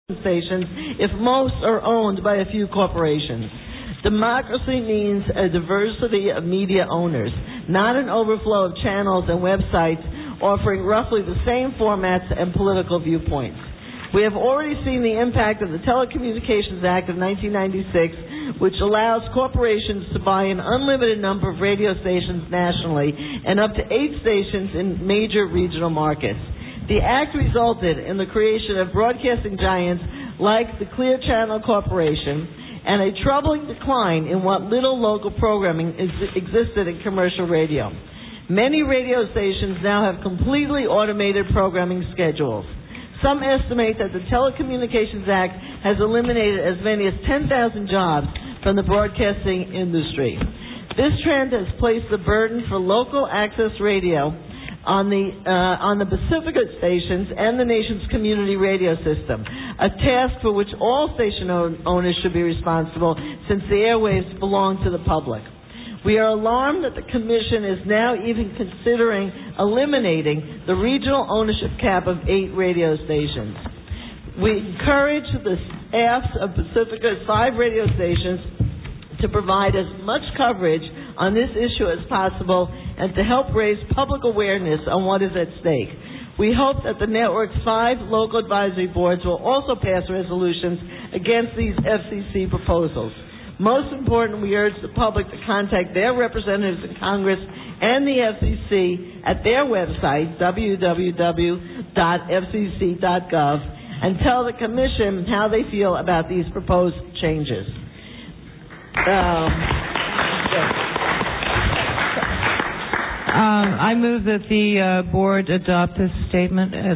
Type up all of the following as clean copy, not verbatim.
stations if most are owned by a few corporations. Democracy means a diversity of media owners, not an overflow of channels and websites offering roughly the same formats and political viewpoints. We have already seen the impact of the Telecommunications Act of 1996, which allows corporations to buy an unlimited number of radio stations nationally and up to 8 stations in major regional markets. The act resulted in the creation of broadcasting giants like the Clear Channel Corporation and a troubling decline in what little local programming existed in commercial radio. Many radio stations now have completely automated programming schedules. Some estimate that the Telecommunications Act has eliminated as many as 10,000 jobs from the broadcasting industry. This trend has placed the burden for local access radio on the Pacifica stations and the nation's community radio system, a task for which all station owners should be responsible since the airwaves belong to the public. We are alarmed that the Commission is now even considering eliminating the regional ownership cap of 8 radio stations. We encourage the staffs of Pacifica's 5 radio stations to provide as much coverage on this issue as possible and to help raise public awareness on what is at stake. We hope that the network's 5 local advisory boards will also pass resolutions against these FCC proposals. Most important, we urge the public to contact their representatives in Congress and the FCC at their website, www.fcc.gov, and tell the Commission how they feel about these proposed changes. I move that the board adopt this statement as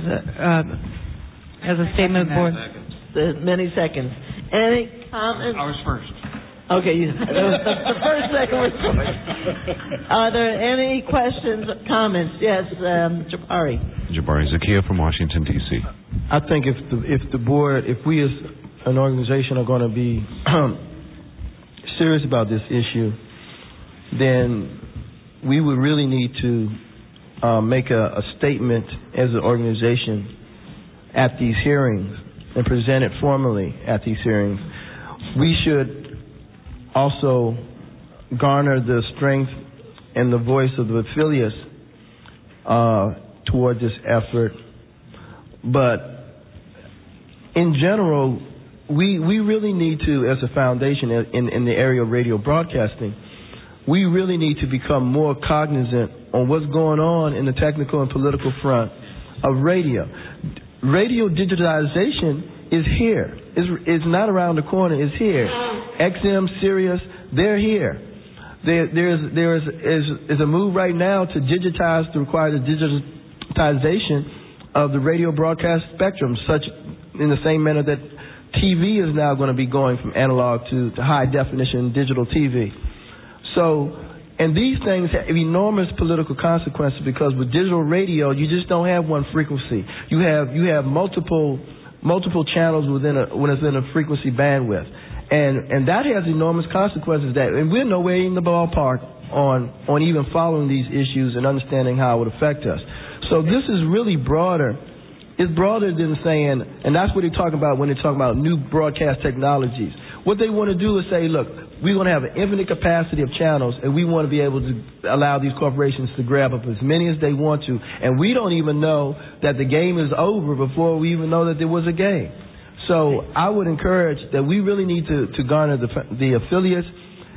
a statement of board. Many seconds. Any comments? I was first. Okay, the first second was first. Are there any questions, comments? Yes, Jabari. Jabari Zakia from Washington, D.C. I think if the board, if we as an organization are going to be serious about this issue, then we would really need to make a statement as an organization at these hearings and present it formally at these hearings. We should also garner the strength and the voice of the affiliates toward this effort. But in general, we really need to, as a foundation in the area of radio broadcasting, we really need to become more cognizant on what's going on in the technical and political front of radio. Radio digitization is here. It's not around the corner. It's here. XM, Sirius, they're here. There is a move right now to digitize, to require the digitization of the radio broadcast spectrum, such in the same manner that TV is now going to be going from analog to high definition digital TV. So, and these things have enormous political consequences because with digital radio, you just don't have one frequency. You have multiple channels within a frequency bandwidth, and that has enormous consequences. And we're nowhere in the ballpark on even following these issues and understanding how it would affect us. So this is really broader. It's broader than saying, and that's what they're talking about when they talk about new broadcast technologies. What they want to do is say, look, we're going to have an infinite capacity of channels, and we want to be able to allow these corporations to grab up as many as they want to. And we don't even know that the game is over before we even know that there was a game. So I would encourage that we really need to garner the affiliates.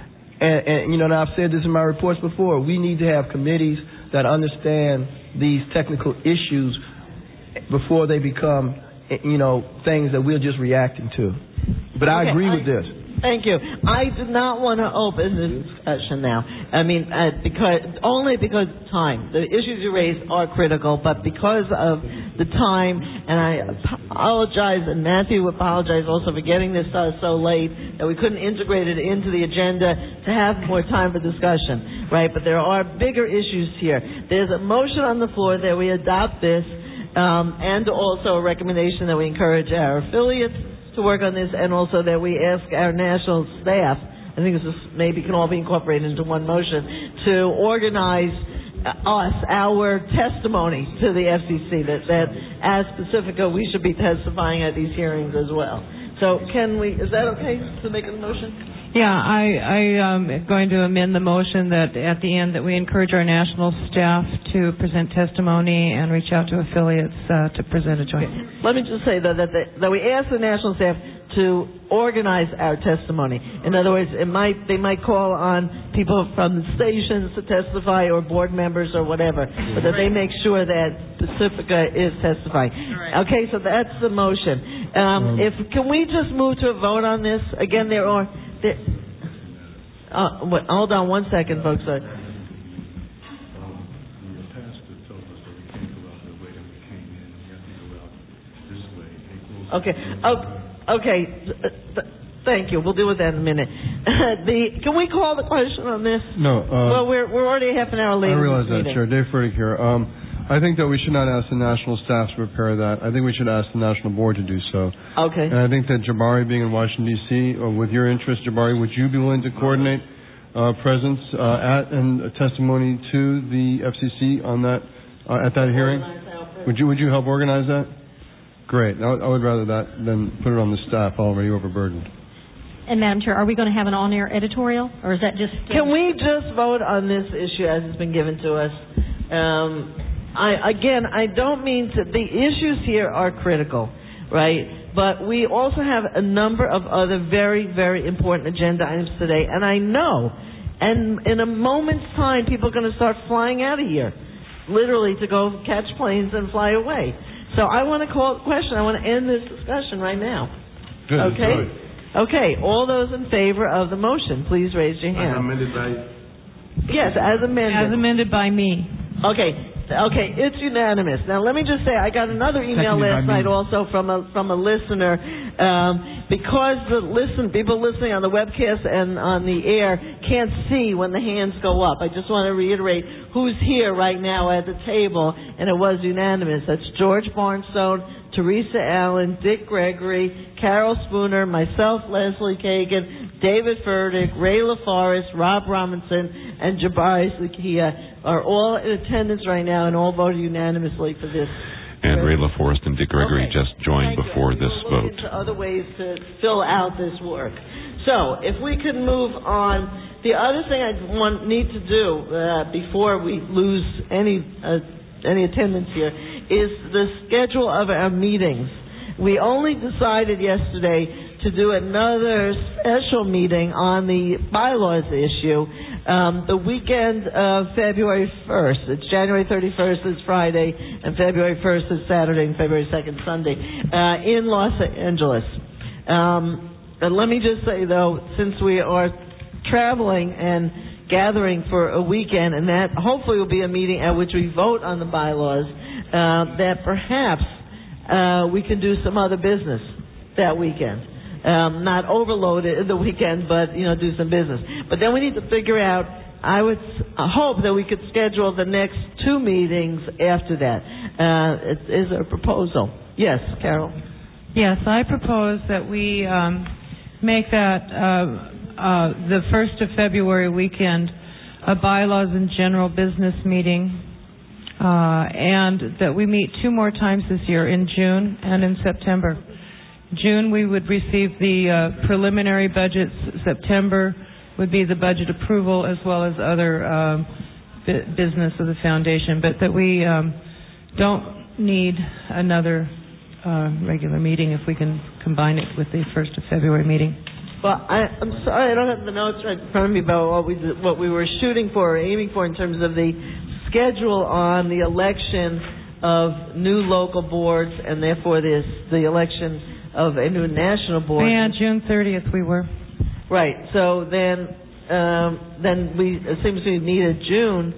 And you know, and I've said this in my reports before, we need to have committees that understand these technical issues before they become, you know, things that we're just reacting to. But I agree with this. Thank you. I do not want to open this discussion now. I mean, because of time. The issues you raised are critical, but because of the time, and I apologize, and Matthew apologized also for getting this so late that we couldn't integrate it into the agenda to have more time for discussion, right? But there are bigger issues here. There's a motion on the floor that we adopt this, and also a recommendation that we encourage our affiliates to work on this, and also that we ask our national staff, I think this maybe can all be incorporated into one motion, to organize our testimony to the FCC, that as Pacifica, we should be testifying at these hearings as well. So is that okay to make a motion? Yeah, I am going to amend the motion that at the end that we encourage our national staff to present testimony and reach out to affiliates to present a joint. Let me just say, though, that we ask the national staff to organize our testimony. In other words, they might call on people from the stations to testify or board members or whatever, but that they make sure that Pacifica is testifying. Right. Okay, so that's the motion. Can we just move to a vote on this? Again, hold on one second, folks. Okay. Thank you. We'll deal with that in a minute. Can we call the question on this? No. Well, we're already half an hour late. I realize that, Chair. Dave Furtick here. I think that we should not ask the national staff to prepare that. I think we should ask the national board to do so. Okay. And I think that Jabari, being in Washington, D.C., with your interest, Jabari, would you be willing to coordinate presence and testimony to the FCC on that at that hearing? Would you help organize that? Great. I would rather that than put it on the staff already overburdened. And Madam Chair, are we going to have an on-air editorial, or is that just... Can we just vote on this issue as it's been given to us? I don't mean to... The issues here are critical, right? But we also have a number of other very, very important agenda items today. And I know, and in a moment's time, people are going to start flying out of here, literally to go catch planes and fly away. So I want to call the question. I want to end this discussion right now. Good. Okay? Okay. All those in favor of the motion, please raise your hand. As amended by... Yes, as amended. As amended by me. Okay, it's unanimous. Now, let me just say, I got another email last night also from a listener. Because people listening on the webcast and on the air can't see when the hands go up. I just want to reiterate who's here right now at the table, and it was unanimous. That's George Barnstone, Teresa Allen, Dick Gregory, Carol Spooner, myself, Leslie Kagan, David Furtick, Ray LaForest, Rob Robinson, and Jabari Zakia are all in attendance right now and all voted unanimously for this. And Ray LaForest and Dick Gregory just joined before this vote. We'll look into other ways to fill out this work. So, if we could move on, the other thing I need to do before we lose any attendance here is the schedule of our meetings. We only decided yesterday to do another special meeting on the bylaws issue the weekend of February 1st. It's January 31st is Friday, and February 1st is Saturday, and February 2nd Sunday, in Los Angeles. And let me just say, though, since we are traveling and gathering for a weekend, and that hopefully will be a meeting at which we vote on the bylaws, that perhaps we can do some other business that weekend. Not overload it the weekend, but, do some business. But then we need to figure out, I would hope that we could schedule the next two meetings after that. Is there a proposal? Yes, Carol? Yes, I propose that we make that the 1st of February weekend a bylaws and general business meeting, and that we meet 2 more times this year, in June and in September. June, we would receive the preliminary budgets. September would be the budget approval as well as other business of the foundation, but that we don't need another regular meeting if we can combine it with the 1st of February meeting. Well, I'm sorry, I don't have the notes right in front of me about what we were shooting for or aiming for in terms of the schedule on the election of new local boards and therefore the election of a new national board. Yeah, June 30th we were. Right. So then it seems we needed June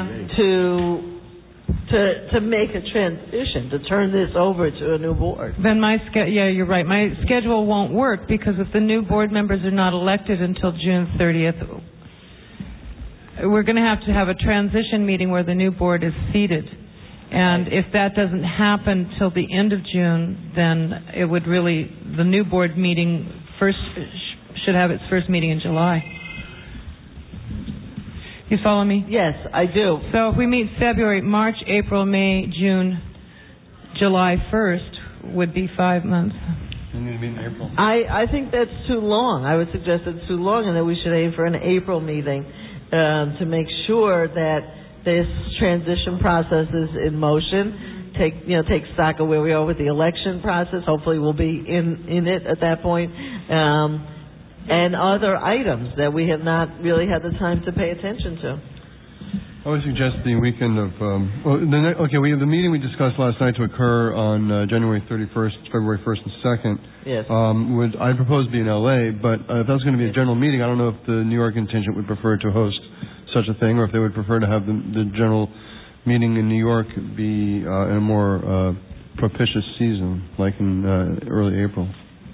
to make a transition, to turn this over to a new board. Then you're right. My schedule won't work because if the new board members are not elected until June 30th, we're going to have a transition meeting where the new board is seated. And if that doesn't happen till the end of June, then it would the new board meeting should have its first meeting in July. You follow me? Yes, I do. So if we meet February, March, April, May, June, July 1st would be 5 months. You need to meet in April. I think that's too long. I would suggest it's too long and that we should aim for an April meeting to make sure that this transition process is in motion. Take stock of where we are with the election process. Hopefully we'll be in it at that point. And other items that we have not really had the time to pay attention to. I would suggest the weekend of, we have the meeting we discussed last night to occur on January 31st, February 1st and 2nd. Yes. I propose to be in L.A., but if that was going to be a general meeting, I don't know if the New York contingent would prefer to host such a thing, or if they would prefer to have the general meeting in New York be in a more propitious season, like in early April.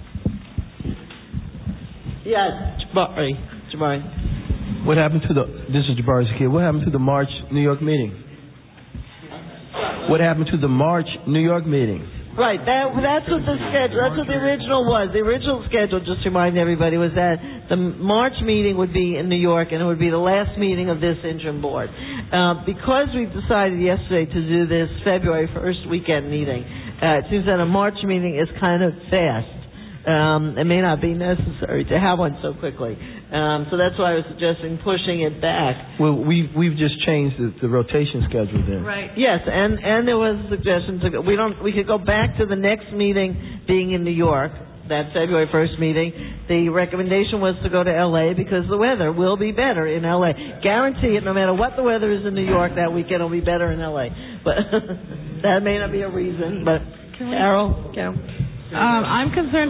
Yeah, Jabari. What happened to this is Jabari Zakir. What happened to the March New York meeting? What happened to the March New York meeting? Right, that's what the schedule, that's what the original was. The original schedule, just to remind everybody, was that the March meeting would be in New York and it would be the last meeting of this interim board. Because we decided yesterday to do this February 1st weekend meeting, it seems that a March meeting is kind of fast. It may not be necessary to have one so quickly. So that's why I was suggesting pushing it back. Well, we've just changed the rotation schedule then. Right. Yes, and there was a suggestion to go, we could go back to the next meeting being in New York, that February 1st meeting. The recommendation was to go to L.A. because the weather will be better in L.A. Guarantee it, no matter what the weather is in New York, that weekend will be better in L.A. But that may not be a reason, but Carol? I'm concerned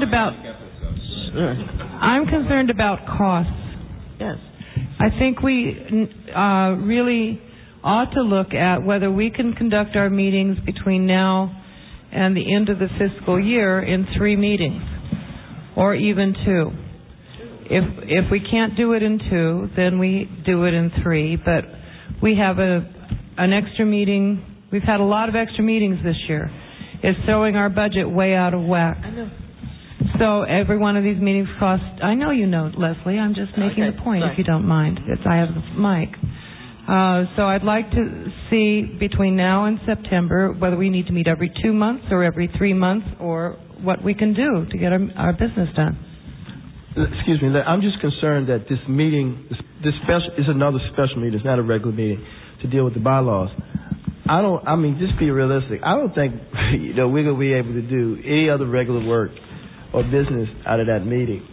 about costs. Yes. I think we really ought to look at whether we can conduct our meetings between now and the end of the fiscal year in 3 meetings, or even 2. If we can't do it in 2, then we do it in 3. But we have an extra meeting. We've had a lot of extra meetings this year. It's throwing our budget way out of whack. I know. So every one of these meetings costs, I know you know, Leslie, I'm just making the point, if you don't mind. I have the mic. So I'd like to see between now and September whether we need to meet every 2 months or every 3 months, or what we can do to get our business done. Excuse me, I'm just concerned that this meeting, this special, is another special meeting. It's not a regular meeting to deal with the bylaws. Just be realistic. I don't think we're going to be able to do any other regular work or business out of that meeting.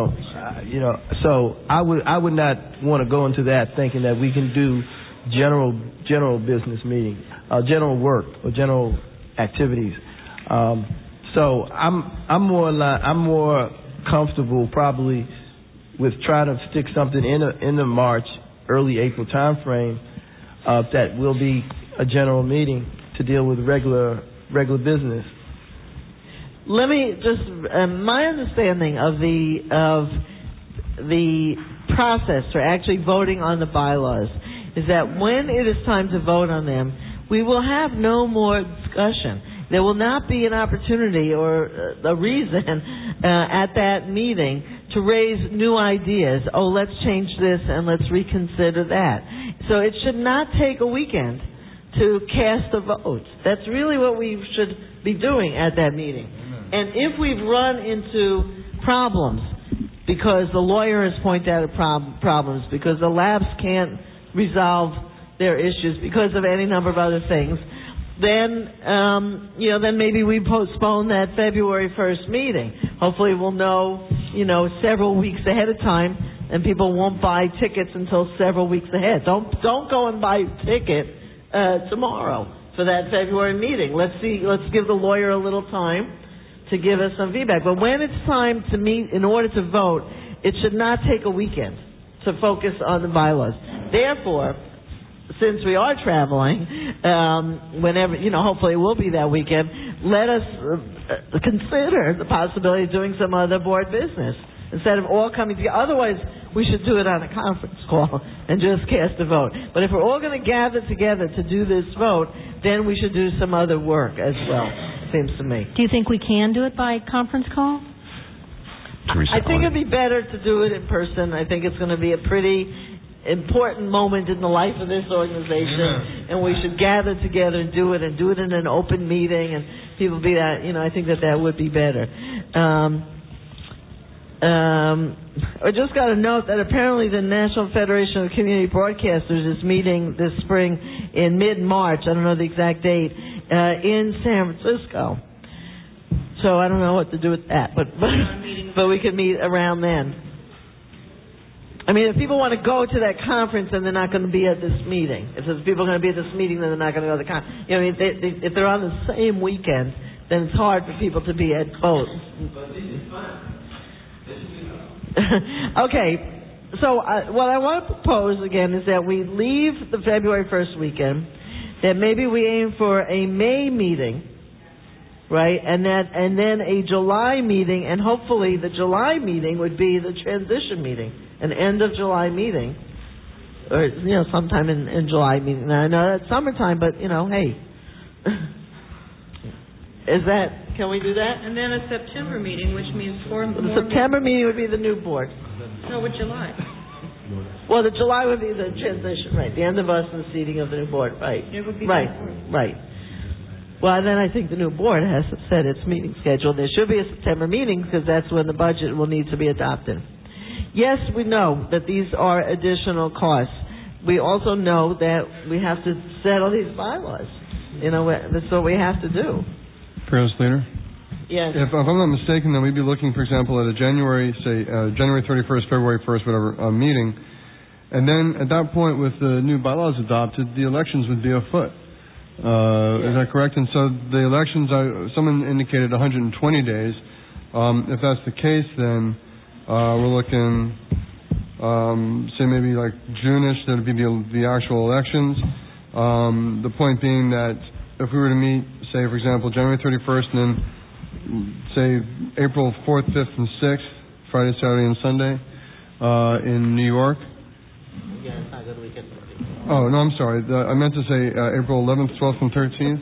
So I would not want to go into that thinking that we can do general business meeting, general work or general activities. So I'm more comfortable probably with trying to stick something in the March, early April time frame that will be a general meeting to deal with regular business. Let me just my understanding of the process for actually voting on the bylaws is that when it is time to vote on them, we will have no more discussion. There will not be an opportunity or a reason at that meeting to raise new ideas. Oh, let's change this and let's reconsider that. So it should not take a weekend to cast a vote. That's really what we should be doing at that meeting. And if we've run into problems because the lawyer has pointed out problems, because the labs can't resolve their issues because of any number of other things, then then maybe we postpone that February 1st meeting. Hopefully we'll know, several weeks ahead of time, and people won't buy tickets until several weeks ahead. Don't go and buy a ticket tomorrow for that February meeting. Let's give the lawyer a little time to give us some feedback. But when it's time to meet in order to vote, it should not take a weekend to focus on the bylaws. Therefore, since we are traveling, whenever, hopefully it will be that weekend, let us consider the possibility of doing some other board business instead of all coming together. Otherwise, we should do it on a conference call and just cast a vote. But if we're all going to gather together to do this vote, then we should do some other work as well, seems to me. Do you think we can do it by conference call? I think it'd be better to do it in person. I think it's going to be a pretty important moment in the life of this organization, and we should gather together and do it in an open meeting, and people be that, I think that would be better. I just got a note that apparently the National Federation of Community Broadcasters is meeting this spring in mid-March, I don't know the exact date, in San Francisco. So I don't know what to do with that, but we could meet around then. I mean, if people want to go to that conference and they're not going to be at this meeting, if there's people going to be at this meeting, then they're not going to go to the conference. If they're on the same weekend, then it's hard for people to be at both. Okay, so what I want to propose again is that we leave the February 1st weekend, that maybe we aim for a May meeting, right, and then a July meeting, and hopefully the July meeting would be the transition meeting, an end of July meeting, or sometime in July meeting. Now I know that's summertime, but hey, can we do that? And then a September meeting, which means the September meeting would be the new board. No, with July. Well, the July would be the transition, right? The end of us and the seating of the new board, right? It would be right. Well, then I think the new board has to set its meeting schedule. There should be a September meeting because that's when the budget will need to be adopted. Yes, we know that these are additional costs. We also know that we have to settle these bylaws. That's what we have to do. Fearless Leader? Yes. If I'm not mistaken, then we'd be looking, for example, at a January 31st, February 1st, whatever, meeting. And then at that point, with the new bylaws adopted, the elections would be afoot. Is that correct? And so the elections, someone indicated 120 days. If that's the case, then we're looking, say maybe like June-ish, that would be the actual elections. The point being that if we were to meet, say, for example, January 31st and then, say, April 4th, 5th, and 6th, Friday, Saturday, and Sunday, in New York. Yeah, it's not a good weekend. Oh, no, I'm sorry. I meant to say April 11th, 12th, and 13th.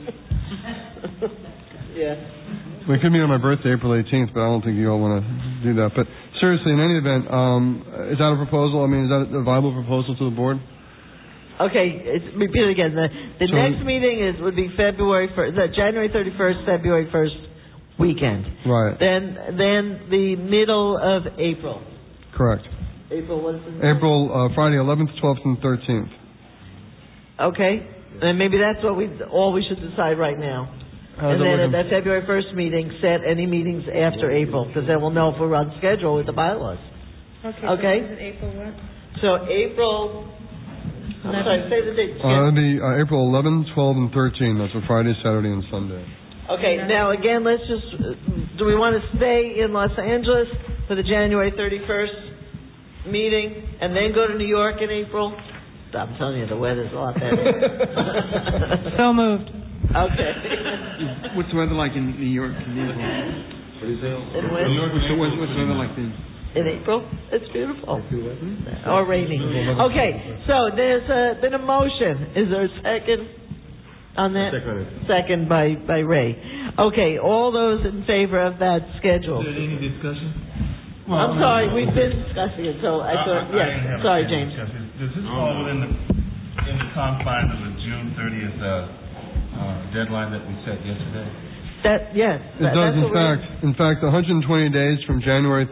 Yeah. We could meet on my birthday, April 18th, but I don't think you all want to do that. But seriously, in any event, is that a proposal? I mean, is that a viable proposal to the board? Okay, repeat it again. The next meeting would be February 1st, January 31st, February 1st weekend. Right. Then the middle of April. Correct. April, what is it? April, Friday, 11th, 12th, and 13th. Okay, and maybe that's what we should decide right now. And then at that February 1st meeting, set any meetings after April, because then we'll know if we're on schedule with the bylaws. Okay. Okay? So is it April what? So April... I'm sorry, say the date. It would be April 11, 12, and 13. That's a Friday, Saturday, and Sunday. Okay, now again, let's just... do we want to stay in Los Angeles for the January 31st meeting and then go to New York in April? I'm telling you, the weather's a lot better. So moved. Okay. What's the weather like in New York? In when? What's the weather like then? In April? It's beautiful. Or rainy. Okay, so there's been a motion. Is there a second on that? Second by Ray. Okay, all those in favor of that schedule? Is there any discussion? Well, I'm sorry, we've been discussing it, so I thought, yes. Sorry, James. Does this fall within the confines of the June 30th deadline that we set yesterday? Yes. It does, in fact, 120 days from January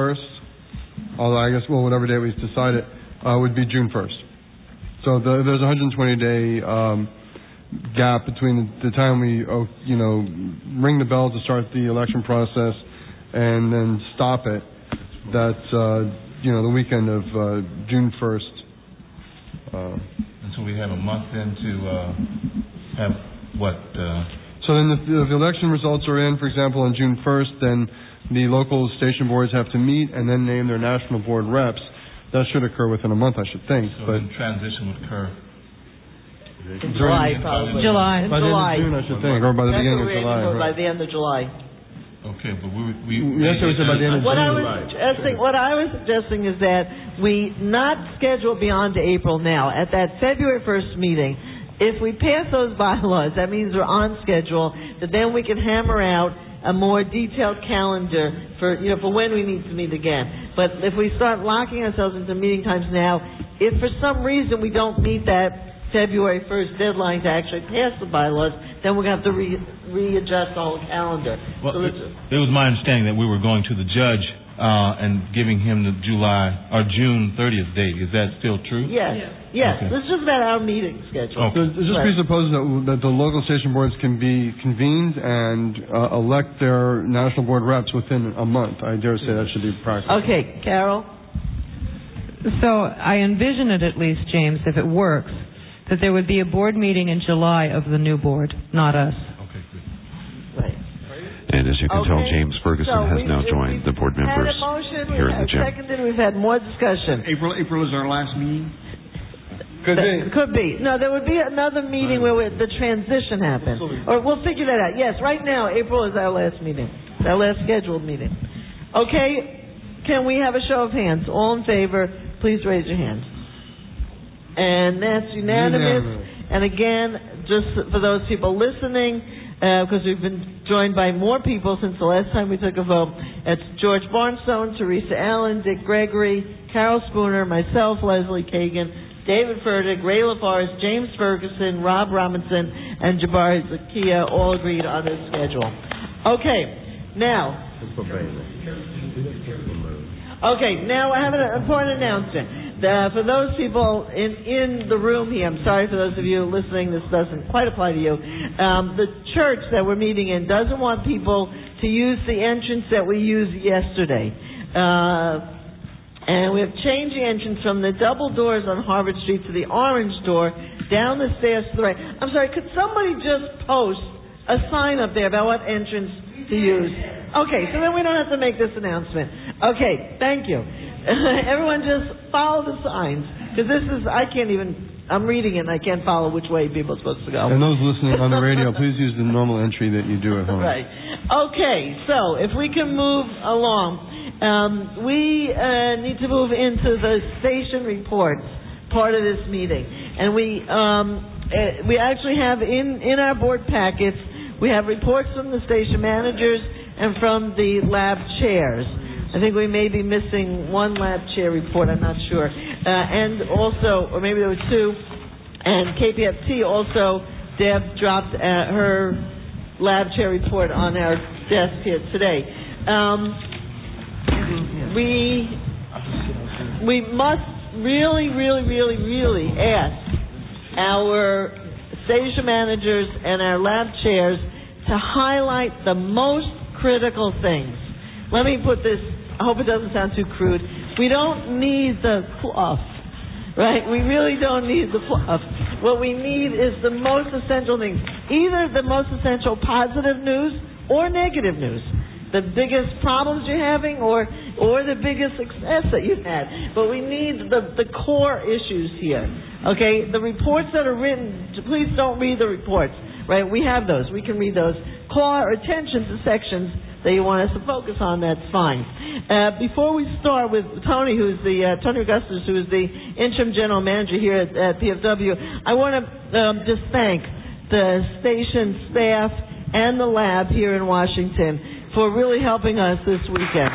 31st, although I guess, whatever day we decide it, would be June 1st. So there's a 120-day gap between the time we, ring the bell to start the election process and then stop it. That's, the weekend of June 1st. And so we have a month then to have what... So then if the election results are in, for example, on June 1st, then the local station boards have to meet and then name their national board reps. That should occur within a month, I should think. So the transition would occur... July, probably. July. By the end of June, I should think, or by the beginning of July. By the end of July. Okay, but yes, it was by the end of June. What I was suggesting is that we not schedule beyond April now. At that February 1st meeting, if we pass those bylaws, that means we're on schedule, that then we can hammer out a more detailed calendar for when we need to meet again. But if we start locking ourselves into meeting times now, if for some reason we don't meet that February 1st deadline to actually pass the bylaws, then we're going to have to readjust the whole calendar. Well, it was my understanding that we were going to the judge and giving him the June 30th date. Is that still true? Yes. Okay. This is just about our meeting schedule. Okay. So it just presupposes that the local station boards can be convened and elect their national board reps within a month. I dare say that should be practical. Okay, Carol? So I envision it, at least, James, if it works, that there would be a board meeting in July of the new board, not us. Okay, good. Right. And as you can tell, James Ferguson has now joined the board members here in the gym. Seconded, we've had more discussion. April is our last meeting? Could be. No, there would be another meeting where the transition happens. Or we'll figure that out. Yes, right now, April is our last meeting. It's our last scheduled meeting. Okay, can we have a show of hands? All in favor, please raise your hand. And that's unanimous. And again, just for those people listening, because we've been joined by more people since the last time we took a vote. It's George Barnstone, Teresa Allen, Dick Gregory, Carol Spooner, myself, Leslie Kagan, David Furtick, Ray LaForest, James Ferguson, Rob Robinson, and Jabari Zakia all agreed on this schedule. Okay, now I have an important announcement. For those people in the room here, I'm sorry for those of you listening, this doesn't quite apply to you. The church that we're meeting in doesn't want people to use the entrance that we used yesterday. And we have changed the entrance from the double doors on Harvard Street to the orange door, down the stairs to the right. I'm sorry, could somebody just post a sign up there about what entrance to use? Okay, so then we don't have to make this announcement. Okay, thank you. Everyone just follow the signs, because I'm reading it and I can't follow which way people are supposed to go. And those listening on the radio, please use the normal entry that you do at home. Right. Okay, so if we can move along, we need to move into the station reports part of this meeting. And we actually have in our board packets, we have reports from the station managers and from the lab chairs. I think we may be missing one lab chair report, I'm not sure. And also, or maybe there were two, and KPFT also, Deb dropped her lab chair report on our desk here today. We must really ask our station managers and our lab chairs to highlight the most critical things. Let me put this, I hope it doesn't sound too crude. We don't need the fluff, right? We really don't need the fluff. What we need is the most essential things. Either the most essential positive news or negative news. The biggest problems you're having or the biggest success that you've had. But we need the core issues here. Okay? The reports that are written, please don't read the reports. Right? We have those. We can read those. Call our attention to sections that you want us to focus on, that's fine. Before we start with Tony, Tony Augustus, who is the interim general manager here at PFW, I want to just thank the station staff and the lab here in Washington for really helping us this weekend.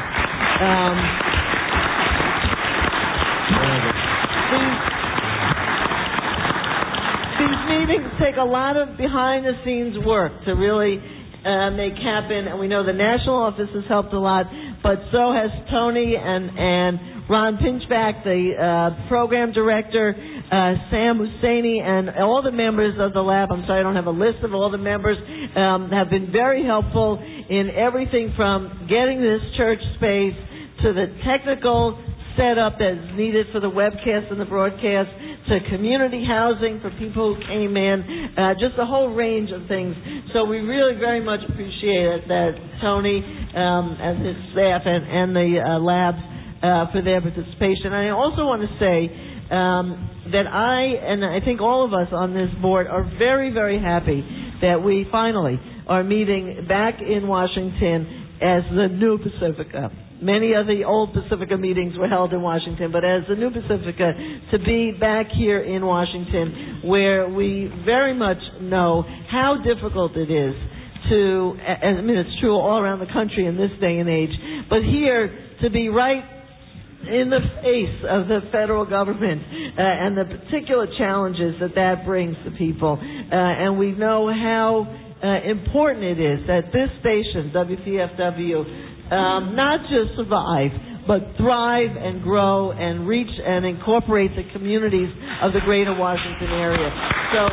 These meetings take a lot of behind-the-scenes work to really make happen, and we know the national office has helped a lot, but so has Tony and Ron Pinchback, the program director, Sam Husseini, and all the members of the lab. I'm sorry I don't have a list of all the members, have been very helpful in everything from getting this church space to the technical setup that's needed for the webcast and the broadcast, to community housing for people who came in, just a whole range of things. So we really very much appreciate that Tony and his staff and the labs for their participation. And I also want to say that I think all of us on this board are very, very happy that we finally are meeting back in Washington as the new Pacifica. Many of the old Pacifica meetings were held in Washington, but as the new Pacifica, to be back here in Washington, where we very much know how difficult it is it's true all around the country in this day and age, but here to be right in the face of the federal government and the particular challenges that brings to people. And we know how important it is that this station, WPFW, not just survive, but thrive and grow and reach and incorporate the communities of the greater Washington area. So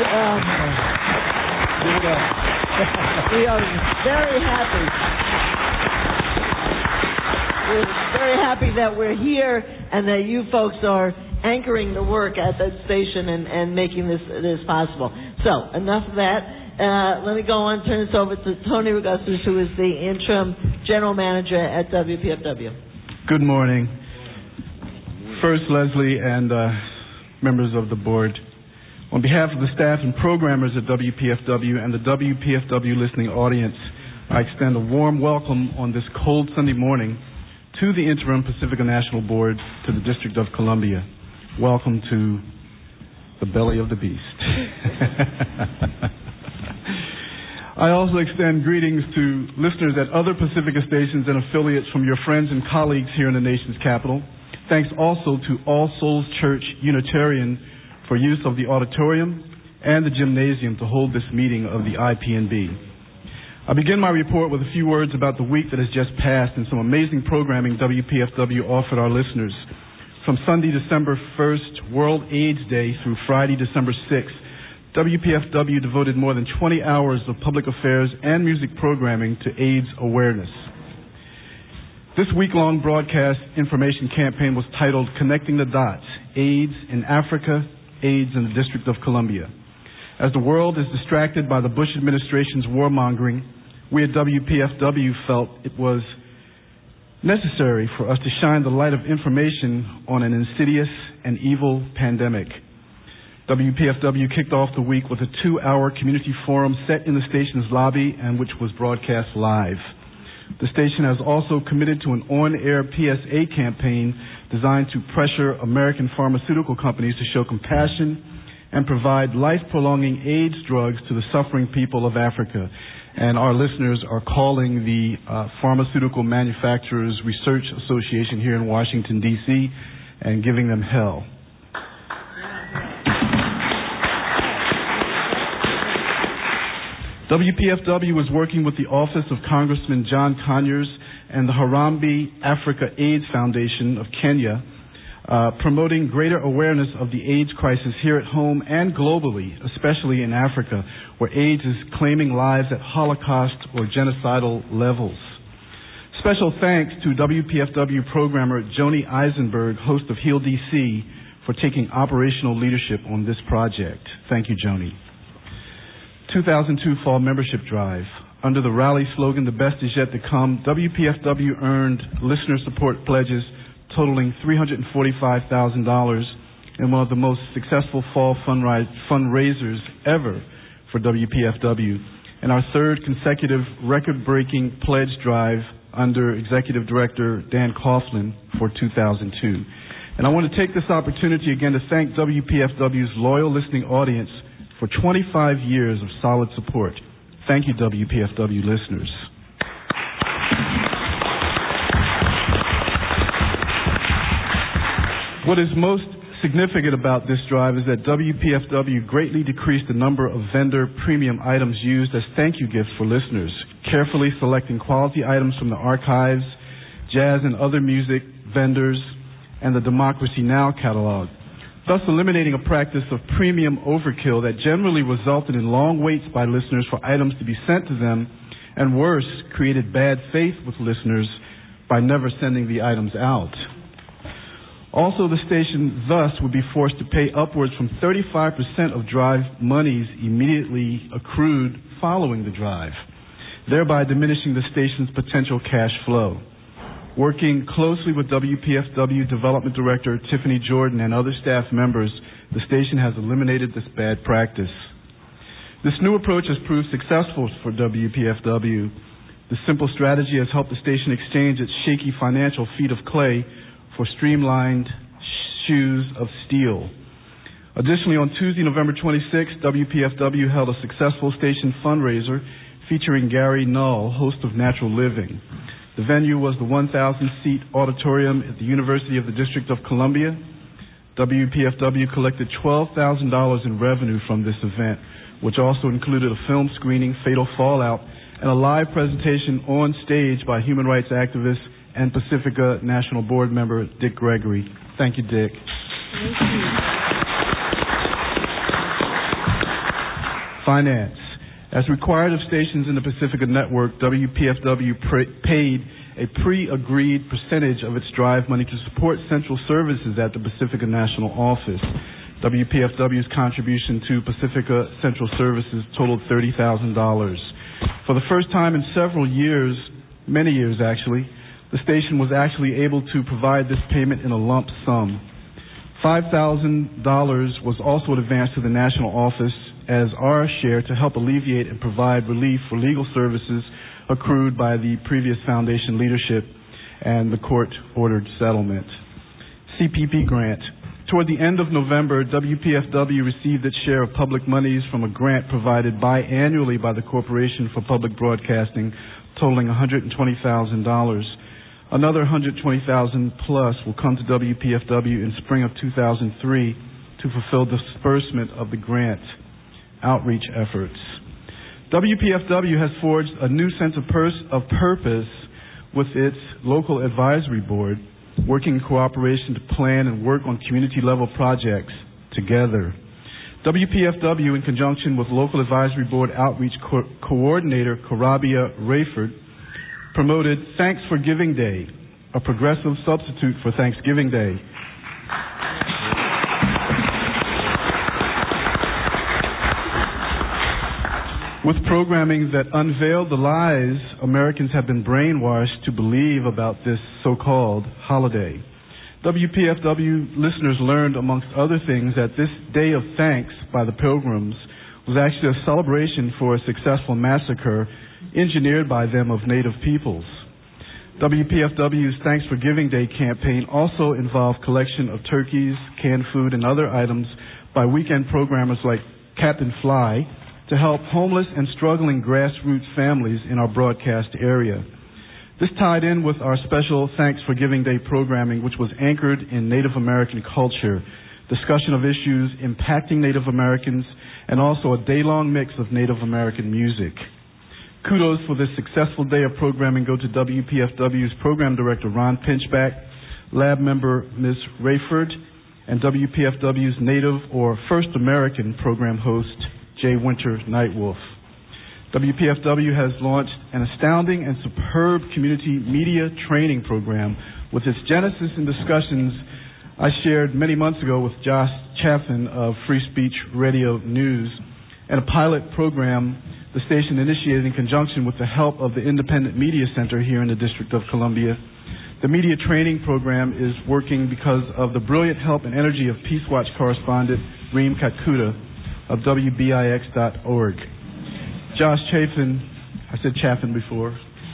we are very happy. We're very happy that we're here and that you folks are anchoring the work at that station and making this possible. So, enough of that. Let me go on, turn this over to Tony Regustus, who is the interim general manager at WPFW. Good morning. First, Leslie and members of the board, on behalf of the staff and programmers at WPFW and the WPFW listening audience, I extend a warm welcome on this cold Sunday morning to the interim Pacifica National Board to the District of Columbia. Welcome to the belly of the beast. I also extend greetings to listeners at other Pacifica stations and affiliates from your friends and colleagues here in the nation's capital. Thanks also to All Souls Church Unitarian for use of the auditorium and the gymnasium to hold this meeting of the IPNB. I begin my report with a few words about the week that has just passed and some amazing programming WPFW offered our listeners. From Sunday, December 1st, World AIDS Day, through Friday, December 6th, WPFW devoted more than 20 hours of public affairs and music programming to AIDS awareness. This week-long broadcast information campaign was titled Connecting the Dots, AIDS in Africa, AIDS in the District of Columbia. As the world is distracted by the Bush administration's warmongering, we at WPFW felt it was necessary for us to shine the light of information on an insidious and evil pandemic. WPFW kicked off the week with a 2-hour community forum set in the station's lobby and which was broadcast live. The station has also committed to an on-air PSA campaign designed to pressure American pharmaceutical companies to show compassion and provide life-prolonging AIDS drugs to the suffering people of Africa. And our listeners are calling the Pharmaceutical Manufacturers Research Association here in Washington, D.C., and giving them hell. WPFW is working with the Office of Congressman John Conyers and the Harambee Africa AIDS Foundation of Kenya, promoting greater awareness of the AIDS crisis here at home and globally, especially in Africa, where AIDS is claiming lives at Holocaust or genocidal levels. Special thanks to WPFW programmer Joni Eisenberg, host of Heal DC, for taking operational leadership on this project. Thank you, Joni. 2002 Fall Membership Drive. Under the rally slogan, The Best Is Yet to Come, WPFW earned listener support pledges totaling $345,000 in one of the most successful fall fundraisers ever for WPFW, and our third consecutive record-breaking pledge drive under Executive Director Dan Coughlin for 2002. And I want to take this opportunity again to thank WPFW's loyal listening audience for 25 years of solid support. Thank you, WPFW listeners. What is most significant about this drive is that WPFW greatly decreased the number of vendor premium items used as thank you gifts for listeners, carefully selecting quality items from the archives, jazz and other music vendors, and the Democracy Now! Catalog, thus eliminating a practice of premium overkill that generally resulted in long waits by listeners for items to be sent to them, and worse, created bad faith with listeners by never sending the items out. Also, the station thus would be forced to pay upwards from 35% of drive monies immediately accrued following the drive, thereby diminishing the station's potential cash flow. Working closely with WPFW Development Director Tiffany Jordan and other staff members, the station has eliminated this bad practice. This new approach has proved successful for WPFW. The simple strategy has helped the station exchange its shaky financial feet of clay for streamlined shoes of steel. Additionally, on Tuesday, November 26th, WPFW held a successful station fundraiser featuring Gary Null, host of Natural Living. The venue was the 1,000-seat auditorium at the University of the District of Columbia. WPFW collected $12,000 in revenue from this event, which also included a film screening, Fatal Fallout, and a live presentation on stage by human rights activist and Pacifica National Board member Dick Gregory. Thank you, Dick. Thank you. Finance. As required of stations in the Pacifica Network, WPFW paid a pre-agreed percentage of its drive money to support central services at the Pacifica National Office. WPFW's contribution to Pacifica Central Services totaled $30,000. For the first time in several years, many years actually, the station was actually able to provide this payment in a lump sum. $5,000 was also advanced to the National Office as our share to help alleviate and provide relief for legal services accrued by the previous foundation leadership and the court-ordered settlement. CPP grant. Toward the end of November, WPFW received its share of public monies from a grant provided biannually by the Corporation for Public Broadcasting, totaling $120,000. Another $120,000 plus will come to WPFW in spring of 2003 to fulfill disbursement of the grant outreach efforts. WPFW has forged a new sense of purpose with its local advisory board, working in cooperation to plan and work on community-level projects together. WPFW, in conjunction with local advisory board outreach coordinator Karabia Rayford, promoted Thanks for Giving Day, a progressive substitute for Thanksgiving Day. With programming that unveiled the lies Americans have been brainwashed to believe about this so-called holiday. WPFW listeners learned, amongst other things, that this day of thanks by the Pilgrims was actually a celebration for a successful massacre engineered by them of Native peoples. WPFW's Thanks for Giving Day campaign also involved collection of turkeys, canned food, and other items by weekend programmers like Captain Fly to help homeless and struggling grassroots families in our broadcast area. This tied in with our special Thanks for Giving Day programming, which was anchored in Native American culture, discussion of issues impacting Native Americans, and also a day-long mix of Native American music. Kudos for this successful day of programming go to WPFW's program director, Ron Pinchback, lab member, Ms. Rayford, and WPFW's Native or First American program host, Jay Winter Nightwolf. WPFW has launched an astounding and superb community media training program with its genesis in discussions I shared many months ago with Josh Chaffin of Free Speech Radio News, and a pilot program the station initiated in conjunction with the help of the Independent Media Center here in the District of Columbia. The media training program is working because of the brilliant help and energy of Peace Watch correspondent Reem Katkuta of WBIX.org. Josh Chaffin, I said Chaffin before,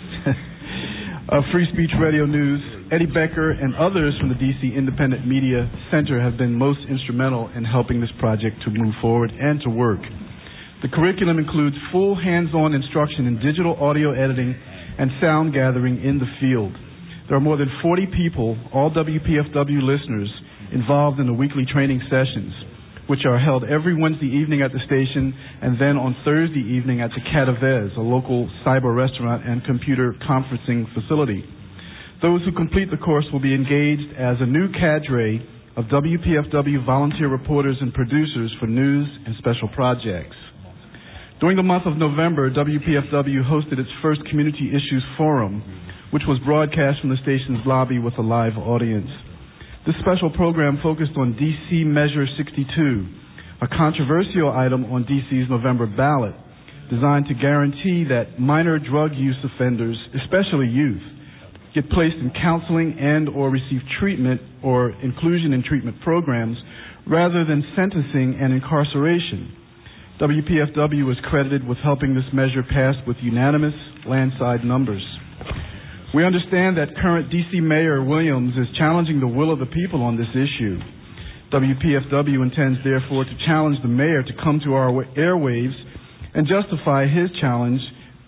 of Free Speech Radio News, Eddie Becker, and others from the D.C. Independent Media Center have been most instrumental in helping this project to move forward and to work. The curriculum includes full hands-on instruction in digital audio editing and sound gathering in the field. There are more than 40 people, all WPFW listeners, involved in the weekly training sessions, which are held every Wednesday evening at the station and then on Thursday evening at the Catavez, a local cyber restaurant and computer conferencing facility. Those who complete the course will be engaged as a new cadre of WPFW volunteer reporters and producers for news and special projects. During the month of November, WPFW hosted its first Community Issues Forum, which was broadcast from the station's lobby with a live audience. This special program focused on D.C. Measure 62, a controversial item on D.C.'s November ballot, designed to guarantee that minor drug use offenders, especially youth, get placed in counseling and or receive treatment or inclusion in treatment programs rather than sentencing and incarceration. WPFW was credited with helping this measure pass with unanimous landslide numbers. We understand that current D.C. Mayor Williams is challenging the will of the people on this issue. WPFW intends, therefore, to challenge the mayor to come to our airwaves and justify his challenge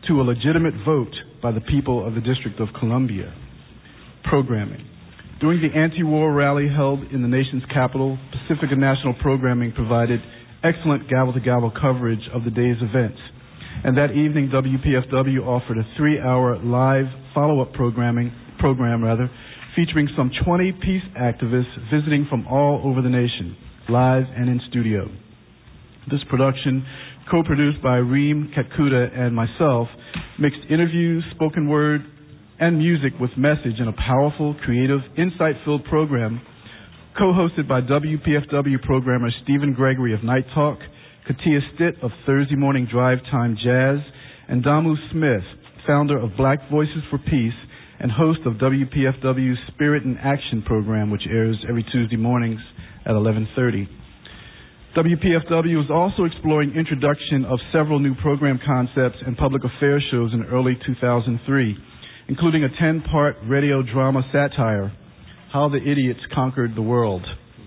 to a legitimate vote by the people of the District of Columbia. Programming. During the anti-war rally held in the nation's capital, Pacifica National Programming provided excellent gavel-to-gavel coverage of the day's events. And that evening, WPFW offered a 3-hour live follow-up program, featuring some 20 peace activists visiting from all over the nation, live and in studio. This production, co-produced by Reem Katkuta and myself, mixed interviews, spoken word, and music with message in a powerful, creative, insight-filled program co-hosted by WPFW programmer Stephen Gregory of Night Talk, Katia Stitt of Thursday Morning Drive Time Jazz, and Damu Smith, founder of Black Voices for Peace and host of WPFW's Spirit in Action program, which airs every Tuesday mornings at 11:30. WPFW is also exploring introduction of several new program concepts and public affairs shows in early 2003, including a 10-part radio drama satire, How the Idiots Conquered the World.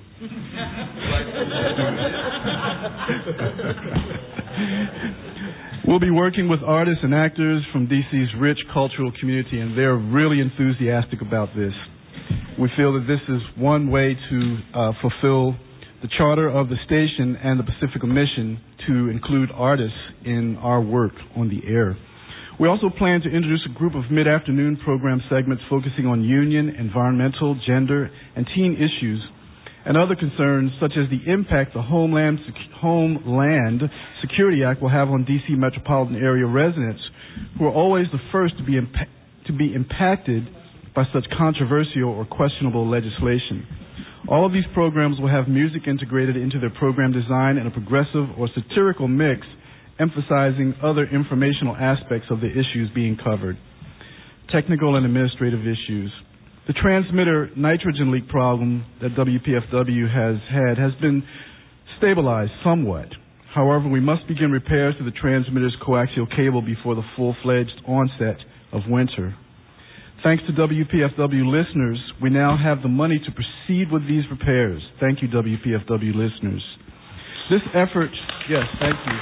We'll be working with artists and actors from DC's rich cultural community, and they're really enthusiastic about this. We feel that this is one way to fulfill the charter of the station and the Pacifica mission to include artists in our work on the air. We also plan to introduce a group of mid-afternoon program segments focusing on union, environmental, gender, and teen issues, and other concerns such as the impact the Homeland Security Act will have on D.C. metropolitan area residents, who are always the first to be impacted by such controversial or questionable legislation. All of these programs will have music integrated into their program design in a progressive or satirical mix, emphasizing other informational aspects of the issues being covered. Technical and administrative issues. The transmitter nitrogen leak problem that WPFW has been stabilized somewhat. However, we must begin repairs to the transmitter's coaxial cable before the full-fledged onset of winter. Thanks to WPFW listeners, we now have the money to proceed with these repairs. Thank you, WPFW listeners. This effort, yes, thank you.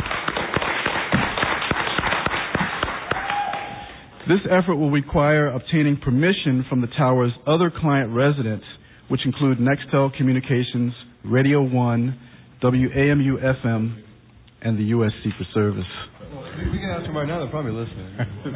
This effort will require obtaining permission from the tower's other client residents, which include Nextel Communications, Radio 1, WAMU-FM, and the U.S. Secret Service. Well, we can ask them right now. They're probably listening.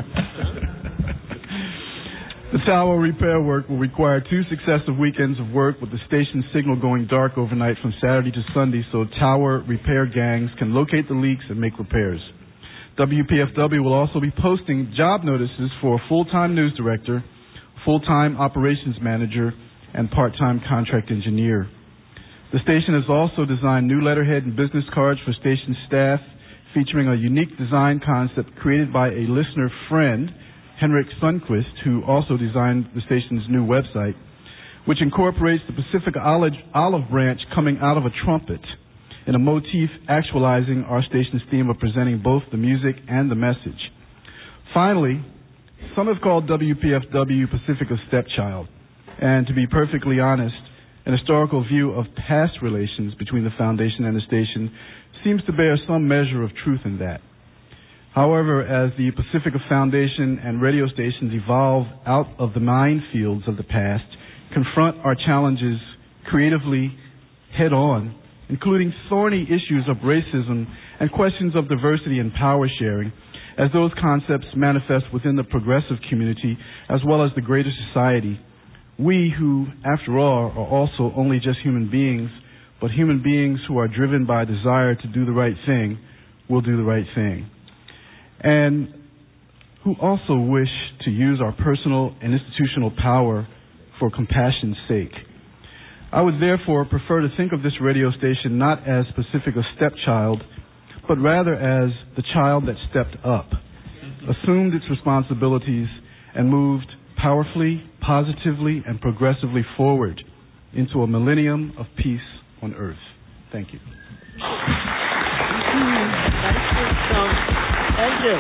The tower repair work will require 2 successive weekends of work with the station's signal going dark overnight from Saturday to Sunday so tower repair gangs can locate the leaks and make repairs. WPFW will also be posting job notices for a full-time news director, full-time operations manager, and part-time contract engineer. The station has also designed new letterhead and business cards for station staff, featuring a unique design concept created by a listener friend, Henrik Sundquist, who also designed the station's new website, which incorporates the Pacific olive branch coming out of a trumpet in a motif actualizing our station's theme of presenting both the music and the message. Finally, some have called WPFW Pacifica's stepchild, and to be perfectly honest, an historical view of past relations between the foundation and the station seems to bear some measure of truth in that. However, as the Pacifica Foundation and radio stations evolve out of the minefields of the past, confront our challenges creatively head-on, including thorny issues of racism and questions of diversity and power sharing, as those concepts manifest within the progressive community as well as the greater society. We who, after all, are also only just human beings, but human beings who are driven by a desire to do the right thing, will do the right thing. And who also wish to use our personal and institutional power for compassion's sake. I would therefore prefer to think of this radio station not as Pacifica's stepchild, but rather as the child that stepped up, assumed its responsibilities, and moved powerfully, positively, and progressively forward into a millennium of peace on Earth. Thank you. Thank you.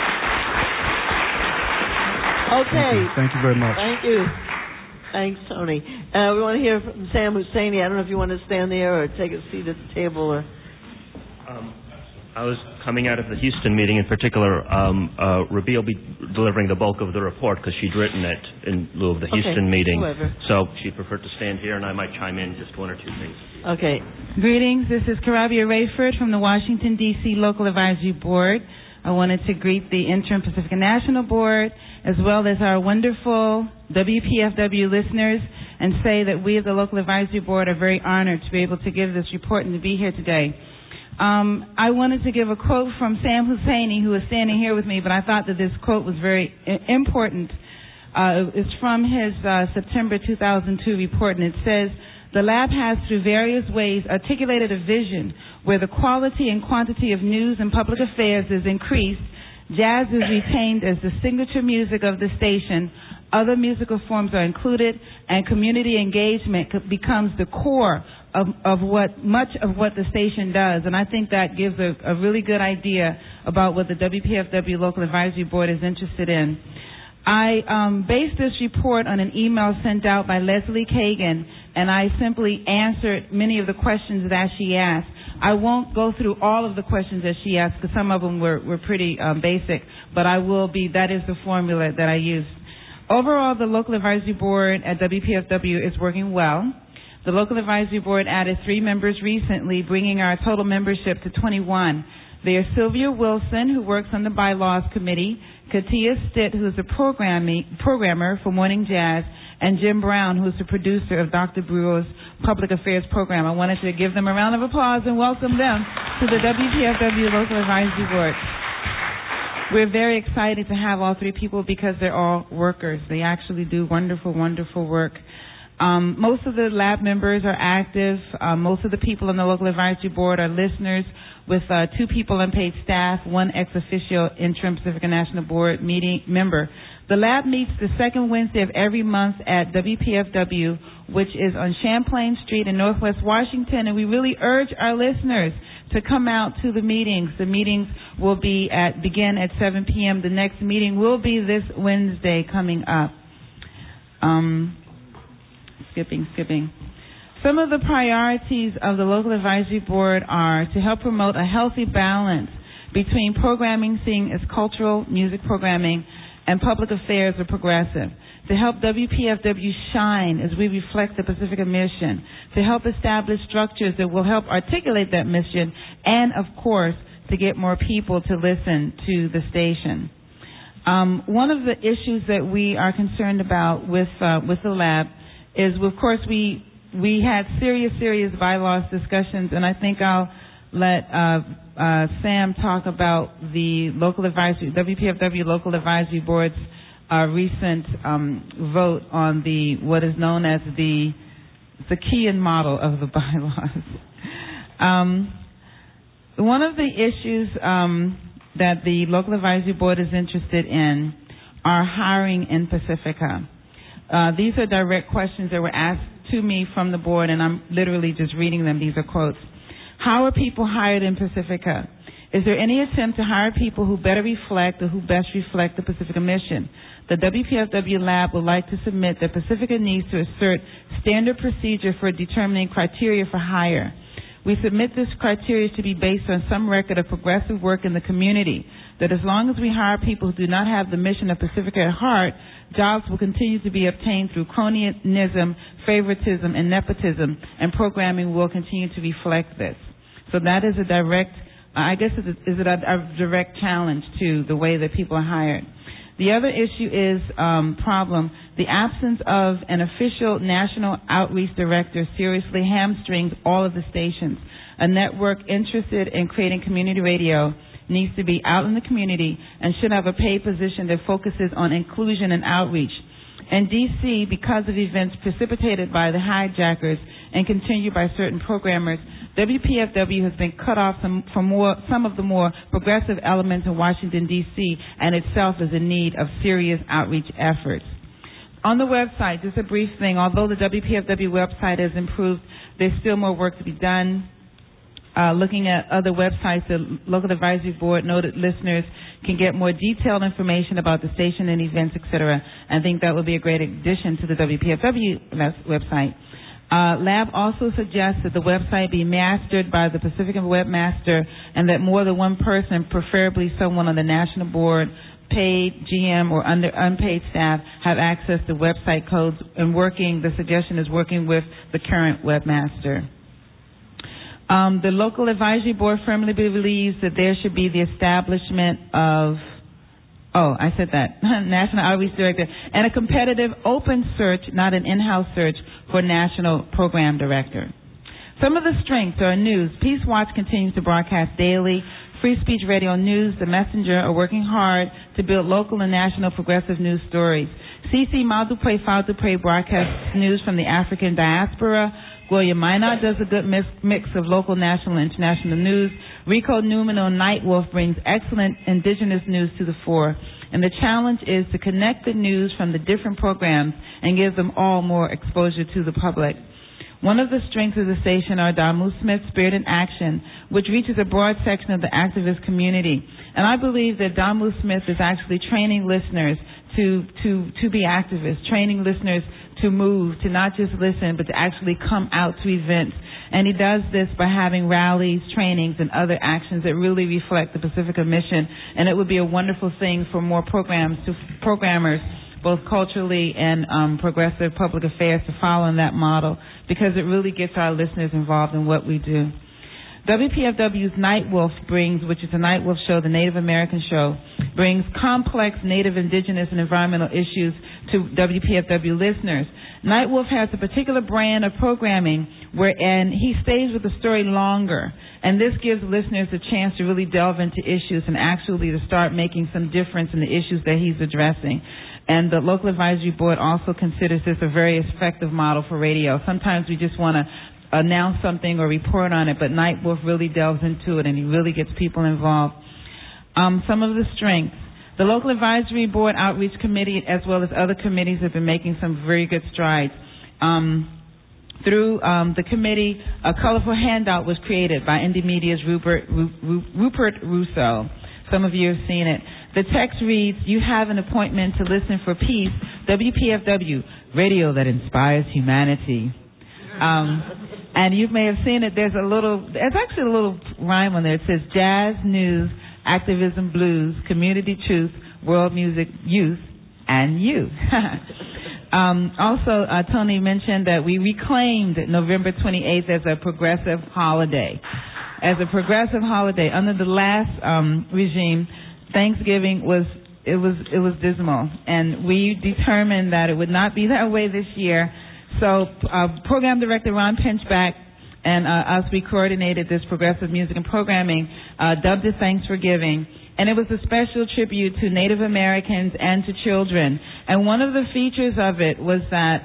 Okay. Thank you very much. Thank you. Thanks, Tony. We want to hear from Sam Husseini. I don't know if you want to stand there or take a seat at the table. Or I was coming out of the Houston meeting in particular. Rabi will be delivering the bulk of the report because she'd written it in lieu of the Houston meeting. Whoever. So she preferred to stand here, and I might chime in just one or two things. Okay. Greetings. This is Karabia Rayford from the Washington, D.C. Local Advisory Board. I wanted to greet the interim Pacifica National Board as well as our wonderful WPFW listeners and say that we as the Local Advisory Board are very honored to be able to give this report and to be here today. I wanted to give a quote from Sam Husseini, who is standing here with me, but I thought that this quote was very important. It's from his September 2002 report, and it says, "The lab has, through various ways, articulated a vision where the quality and quantity of news and public affairs is increased, jazz is retained as the signature music of the station, other musical forms are included, and community engagement becomes the core of much of what the station does." And I think that gives a really good idea about what the WPFW Local Advisory Board is interested in. I based this report on an email sent out by Leslie Kagan, and I simply answered many of the questions that she asked. I won't go through all of the questions that she asked because some of them were pretty basic, but that is the formula that I used. Overall, the Local Advisory Board at WPFW is working well. The Local Advisory Board added 3 members recently, bringing our total membership to 21. They are Sylvia Wilson, who works on the Bylaws Committee, Katia Stitt, who is a programmer for Morning Jazz, and Jim Brown, who is the producer of Dr. Brewer's Public Affairs Program. I wanted to give them a round of applause and welcome them to the WPFW Local Advisory Board. We're very excited to have all 3 people because they're all workers. They actually do wonderful, wonderful work. Most of the lab members are active. Most of the people on the Local Advisory Board are listeners, with 2 people on paid staff, 1 ex officio interim Pacifica National Board member. The lab meets the second Wednesday of every month at WPFW, which is on Champlain Street in Northwest Washington, and we really urge our listeners to come out to the meetings. The meetings will begin at 7 p.m. The next meeting will be this Wednesday coming up. Skipping. Some of the priorities of the Local Advisory Board are to help promote a healthy balance between programming seen as cultural, music programming, and public affairs or progressive, to help WPFW shine as we reflect the Pacifica mission, to help establish structures that will help articulate that mission, and, of course, to get more people to listen to the station. One of the issues that we are concerned about with the lab is, of course, we had serious bylaws discussions, and I think I'll let Sam talk about the WPFW Local Advisory Board's recent vote on what is known as the Zakian model of the bylaws. One of the issues that the Local Advisory Board is interested in are hiring in Pacifica. These are direct questions that were asked to me from the board, and I'm literally just reading them. These are quotes. How are people hired in Pacifica? Is there any attempt to hire people who better reflect or who best reflect the Pacifica mission? The WPFW lab would like to submit that Pacifica needs to assert standard procedure for determining criteria for hire. We submit this criteria to be based on some record of progressive work in the community, that as long as we hire people who do not have the mission of Pacifica at heart, jobs will continue to be obtained through cronyism, favoritism, and nepotism, and programming will continue to reflect this. So that is a direct challenge to the way that people are hired. The other issue is the absence of an official national outreach director seriously hamstrings all of the stations. A network interested in creating community radio needs to be out in the community and should have a paid position that focuses on inclusion and outreach. In D.C., because of events precipitated by the hijackers and continued by certain programmers, WPFW has been cut off from some of the more progressive elements in Washington, D.C., and itself is in need of serious outreach efforts. On the website, just a brief thing, although the WPFW website has improved, there's still more work to be done. Looking at other websites, the Local Advisory Board noted listeners can get more detailed information about the station and events, etc. I think that would be a great addition to the WPFW website. Lab also suggests that the website be mastered by the Pacifica webmaster and that more than one person, preferably someone on the national board, paid, GM, or unpaid staff, have access to website codes and the suggestion is working with the current webmaster. The local advisory board firmly believes that there should be the establishment of National Outreach Director, and a competitive open search, not an in-house search, for National Program Director. Some of the strengths are news. Peace Watch continues to broadcast daily. Free Speech Radio News, The Messenger are working hard to build local and national progressive news stories. CC Maldupre Faldupre broadcasts news from the African diaspora. Gloria Minot does a good mix of local, national, and international news. Rico Newman on Nightwolf brings excellent indigenous news to the fore. And the challenge is to connect the news from the different programs and give them all more exposure to the public. One of the strengths of the station are Damu Smith's Spirit in Action, which reaches a broad section of the activist community. And I believe that Damu Smith is actually training listeners to be activists, training listeners to move, to not just listen, but to actually come out to events. And he does this by having rallies, trainings, and other actions that really reflect the Pacifica mission. And it would be a wonderful thing for more programmers, both culturally and progressive public affairs, to follow in that model, because it really gets our listeners involved in what we do. WPFW's Nightwolf which is a Nightwolf show, the Native American show, brings complex Native, Indigenous, and environmental issues to WPFW listeners. Nightwolf has a particular brand of programming and he stays with the story longer. And this gives listeners a chance to really delve into issues and actually to start making some difference in the issues that he's addressing. And the local advisory board also considers this a very effective model for radio. Sometimes we just want to announce something or report on it, but Nightwolf really delves into it and he really gets people involved. Some of the strengths. The local advisory board outreach committee, as well as other committees, have been making some very good strides. Through the committee, a colorful handout was created by Indie Media's Rupert Russo. Some of you have seen it. The text reads, "You have an appointment to listen for peace, WPFW, radio that inspires humanity." And you may have seen it. There's actually a little rhyme on there. It says, jazz, news, activism, blues, community truth, world music, youth, and you. Also, Tony mentioned that we reclaimed November 28th as a progressive holiday. Under the last regime, Thanksgiving was dismal, and we determined that it would not be that way this year. So Program Director Ron Pinchback and us, we coordinated this progressive music and programming, dubbed it Thanks for Giving. And it was a special tribute to Native Americans and to children. And one of the features of it was that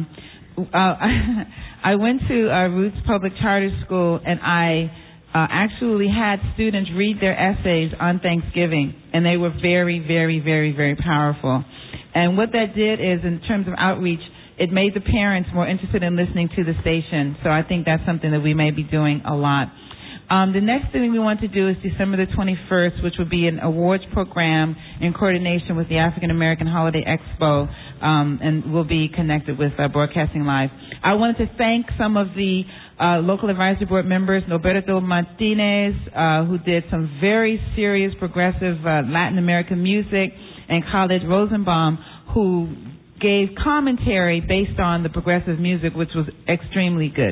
I went to Roots Public Charter School, and I actually had students read their essays on Thanksgiving. And they were very, very, very, very powerful. And what that did is, in terms of outreach, it made the parents more interested in listening to the station. So I think that's something that we may be doing a lot. The next thing we want to do is December the 21st, which will be an awards program in coordination with the African American Holiday Expo, and we'll be connected with Broadcasting Live. I wanted to thank some of the local advisory board members, Norberto Martinez, who did some very serious progressive Latin American music, and Khaled Rosenbaum, who gave commentary based on the progressive music, which was extremely good.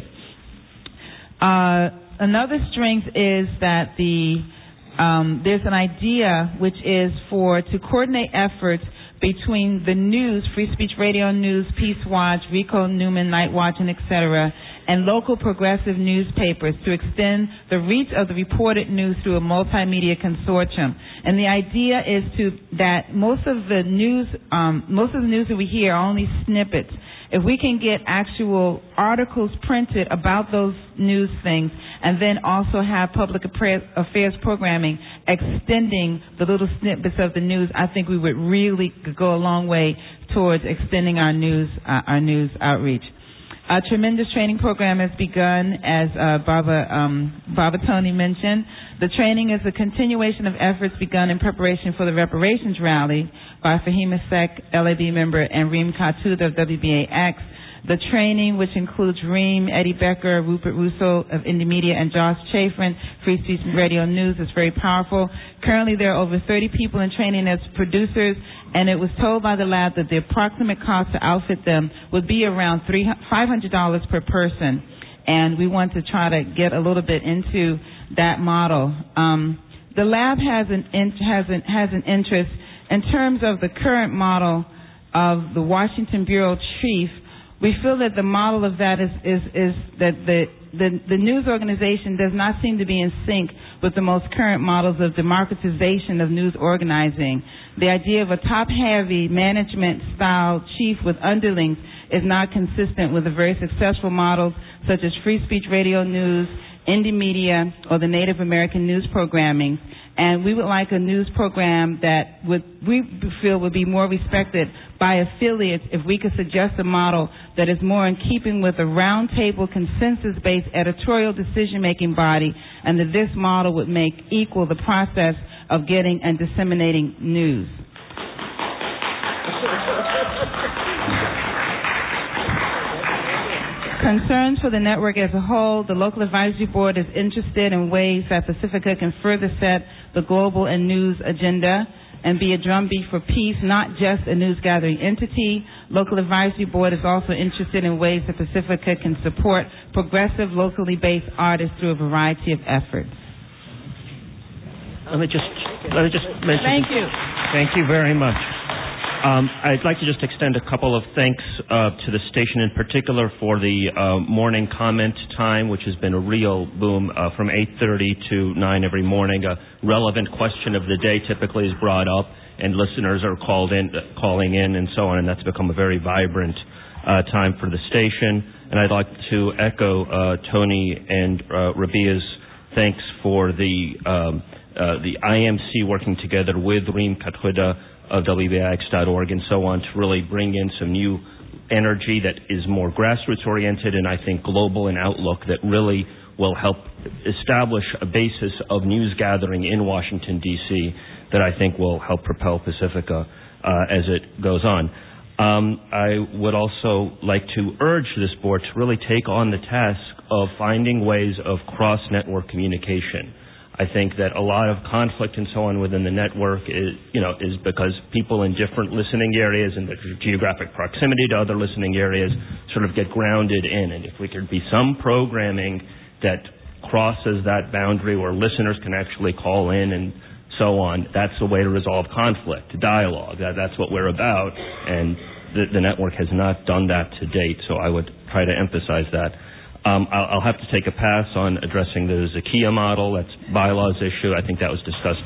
Another strength is that there's an idea which is to coordinate efforts between the news, Free Speech Radio News, Peace Watch, Rico Newman, Night Watch, and etc., and local progressive newspapers to extend the reach of the reported news through a multimedia consortium. And the idea is that most of the news that we hear are only snippets. If we can get actual articles printed about those news things, and then also have public affairs programming extending the little snippets of the news, I think we would really go a long way towards extending our news outreach. A tremendous training program has begun, as Baba Tony mentioned. The training is a continuation of efforts begun in preparation for the reparations rally by Fahima Sek, LAB member, and Reem Khatouda of WBAX. The training, which includes Reem, Eddie Becker, Rupert Russo of Indie Media, and Josh Chafrin, Free Speech Radio News, is very powerful. Currently, there are over 30 people in training as producers, and it was told by the lab that the approximate cost to outfit them would be around $500 per person. And we want to try to get a little bit into that model. The lab has an interest in terms of the current model of the Washington Bureau Chief. We feel that the model of that is that the news organization does not seem to be in sync with the most current models of democratization of news organizing. The idea of a top-heavy management-style chief with underlings is not consistent with the very successful models such as Free Speech Radio News, Indie Media, or the Native American news programming. And we would like a news program that we feel would be more respected by affiliates if we could suggest a model that is more in keeping with a roundtable consensus-based editorial decision-making body, and that this model would make equal the process of getting and disseminating news. Concerns for the network as a whole, the local advisory board is interested in ways that Pacifica can further set the global and news agenda and be a drumbeat for peace, not just a news gathering entity. Local advisory board is also interested in ways that Pacifica can support progressive, locally based artists through a variety of efforts. Let me just mention. Thank you. Thank you very much. I'd like to just extend a couple of thanks to the station in particular for the morning comment time, which has been a real boom from 8:30 to 9 every morning. A relevant question of the day typically is brought up, and listeners are calling in, and so on, and that's become a very vibrant time for the station. And I'd like to echo Tony and Rabia's thanks for the IMC working together with Reem Kathuda of WBIX.org and so on to really bring in some new energy that is more grassroots oriented and I think global in outlook that really will help establish a basis of news gathering in Washington, D.C. that I think will help propel Pacifica as it goes on. I would also like to urge this board to really take on the task of finding ways of cross-network communication. I think that a lot of conflict and so on within the network is because people in different listening areas and the geographic proximity to other listening areas sort of get grounded in. And if we could be some programming that crosses that boundary where listeners can actually call in and so on, that's a way to resolve conflict, dialogue. That's what we're about. And the network has not done that to date, so I would try to emphasize that. I'll have to take a pass on addressing the Zakia model. That's bylaws issue. I think that was discussed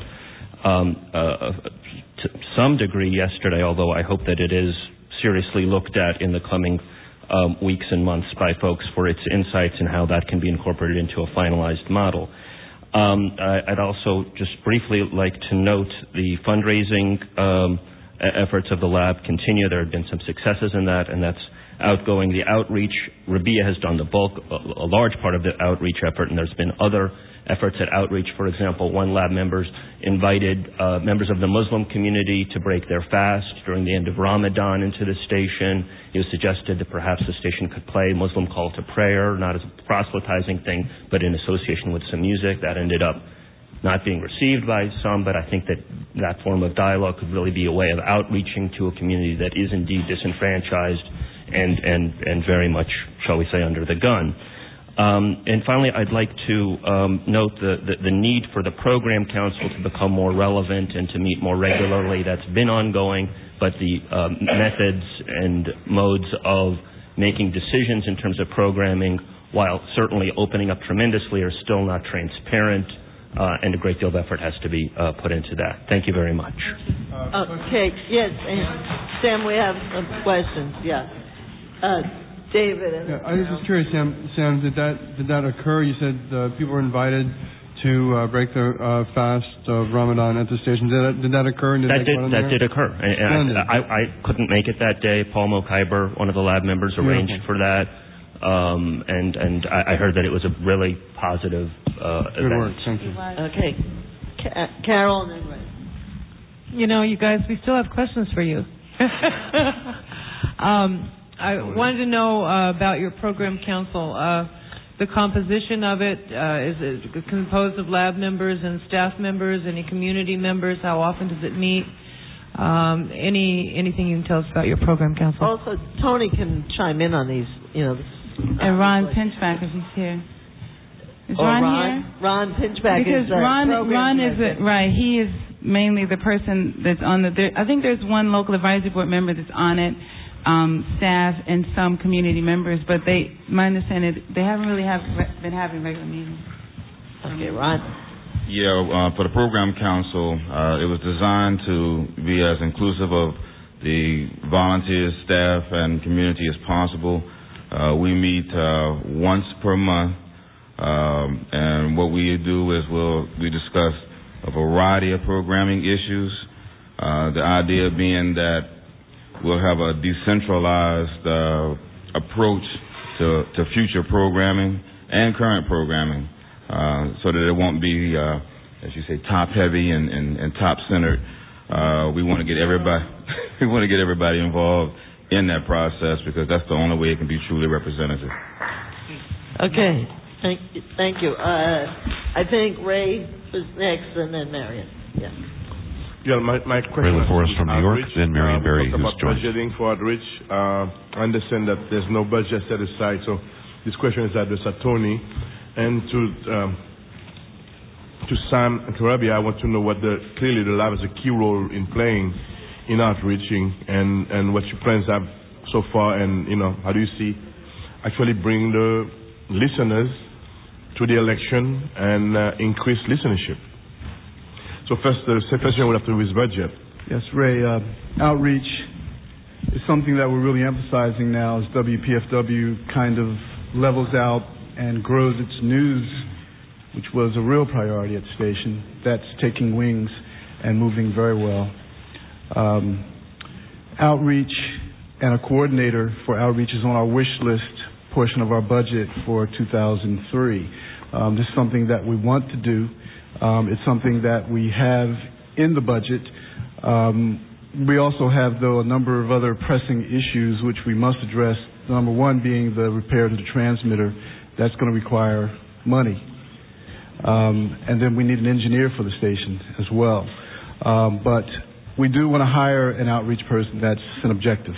to some degree yesterday, although I hope that it is seriously looked at in the coming weeks and months by folks for its insights and how that can be incorporated into a finalized model. I'd also just briefly like to note the fundraising efforts of the lab continue. There have been some successes in that, and that's outgoing. The outreach, Rabia has done the bulk, a large part of the outreach effort, and there's been other efforts at outreach. For example, one lab members invited members of the Muslim community to break their fast during the end of Ramadan into the station. It was suggested that perhaps the station could play Muslim call to prayer, not as a proselytizing thing, but in association with some music. That ended up not being received by some, but I think that form of dialogue could really be a way of outreaching to a community that is indeed disenfranchised and very much, shall we say, under the gun. And finally, I'd like to note the need for the Program Council to become more relevant and to meet more regularly. That's been ongoing, but the methods and modes of making decisions in terms of programming, while certainly opening up tremendously, are still not transparent, and a great deal of effort has to be put into that. Thank you very much. Okay, yes, Sam, we have some questions, yeah. David. I was just curious, Sam, did that occur? You said people were invited to break their fast of Ramadan at the station. Did that occur? That did occur. I couldn't make it that day. Paul Mokhyber, one of the lab members, arranged for that. And I heard that it was a really positive event. Good work. Thank you. Okay. Carol and then Ray. You guys, we still have questions for you. I wanted to know about your program council. The composition of it, is it composed of lab members and staff members, any community members? How often does it meet? Anything you can tell us about your program council? Also, Tony can chime in on these, And Ron Pinchback, if he's here. Is Ron here? Ron Pinchback because is Ron is right. He is mainly the person that's on I think there's one local advisory board member that's on it, staff and some community members, but my understanding, they haven't really been having regular meetings. Okay, Ron. Yeah, for the program council, it was designed to be as inclusive of the volunteers, staff, and community as possible. We meet once per month, and what we do is we discuss a variety of programming issues. The idea being that we'll have a decentralized approach to future programming and current programming, so that it won't be, as you say, top heavy and top centered. We want to get everybody. We want to get everybody involved in that process because that's the only way it can be truly representative. Okay, thank you. I think Ray was next, and then Marion. Yeah. Yeah, my question Ray LaForest from New York, then Marion Berry, who's joined. Budgeting for outreach. I understand that there's no budget set aside, so this question is addressed to Tony and to Sam and Karabia. I want to know clearly the lab has a key role in playing in outreaching and what your plans have so far, and how do you see actually bring the listeners to the election and increase listenership. So first, the question would have to do with budget. Yes, Ray. Outreach is something that we're really emphasizing now as WPFW kind of levels out and grows its news, which was a real priority at the station. That's taking wings and moving very well. Outreach and a coordinator for outreach is on our wish list portion of our budget for 2003. This is something that we want to do. It's something that we have in the budget. We also have, though, a number of other pressing issues which we must address. Number one being the repair to the transmitter. That's going to require money. And then we need an engineer for the station as well. But we do want to hire an outreach person. That's an objective.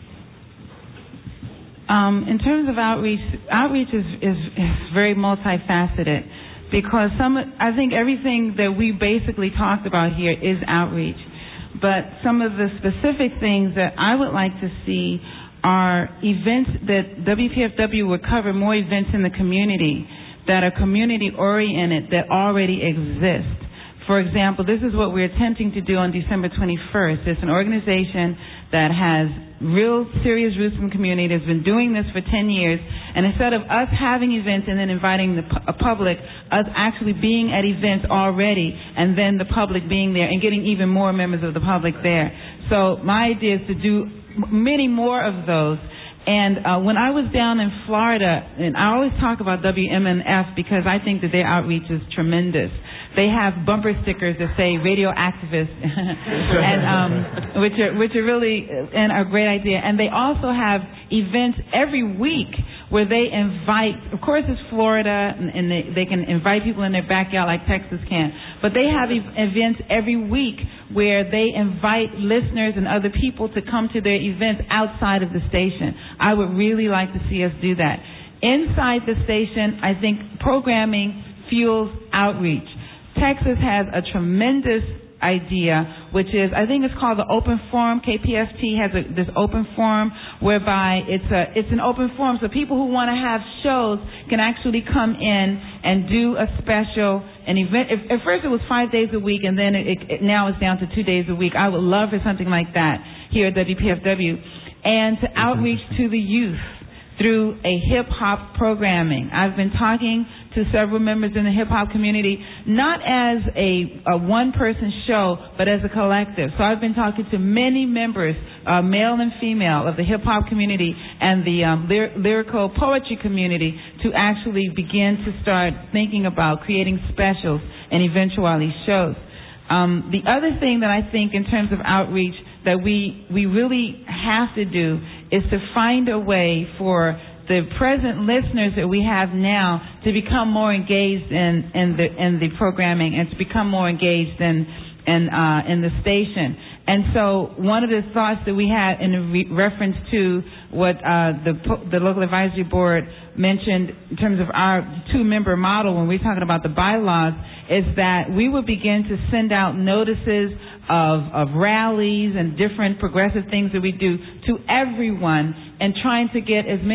In terms of outreach is very multifaceted because I think everything that we basically talked about here is outreach. But some of the specific things that I would like to see are events that WPFW would cover, more events in the community that are community oriented that already exist. For example, this is what we're attempting to do on December 21st. It's an organization that has real serious roots in the community that's been doing this for 10 years. And instead of us having events and then inviting the public, us actually being at events already and then the public being there and getting even more members of the public there. So my idea is to do many more of those. And when I was down in Florida, and I always talk about WMNF because I think that their outreach is tremendous. They have bumper stickers that say radio activists, and which are really and a great idea. And they also have events every week where they invite. Of course, it's Florida, and they can invite people in their backyard like Texas can. But they have events every week where they invite listeners and other people to come to their events outside of the station. I would really like to see us do that. Inside the station, I think programming fuels outreach. Texas has a tremendous idea, which is, I think it's called the Open Forum. KPFT has this Open Forum whereby it's an open forum, so people who want to have shows can actually come in and do a special, an event. At first it was 5 days a week, and then now it's down to 2 days a week. I would love for something like that here at WPFW. And to outreach to the youth through a hip-hop programming. I've been talking to several members in the hip-hop community, not as a one-person show, but as a collective. So I've been talking to many members, male and female, of the hip-hop community and the lyrical poetry community to actually begin to start thinking about creating specials and eventually shows. The other thing that I think in terms of outreach that we really have to do is to find a way for the present listeners that we have now to become more engaged in the programming and to become more engaged in the station. And so one of the thoughts that we had in reference to what the local advisory board mentioned in terms of our 2-member model when we're talking about the bylaws is that we would begin to send out notices of rallies and different progressive things that we do to everyone and trying to get as many